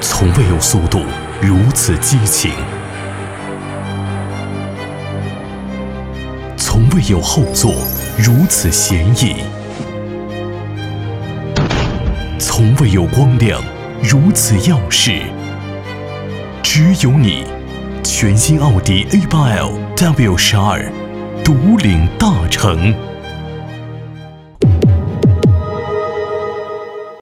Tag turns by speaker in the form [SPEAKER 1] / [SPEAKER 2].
[SPEAKER 1] 从未有速度如此激情，从未有后座如此闲逸，从未有光亮如此耀世。只有你，全新奥迪A8L W12，独领大成。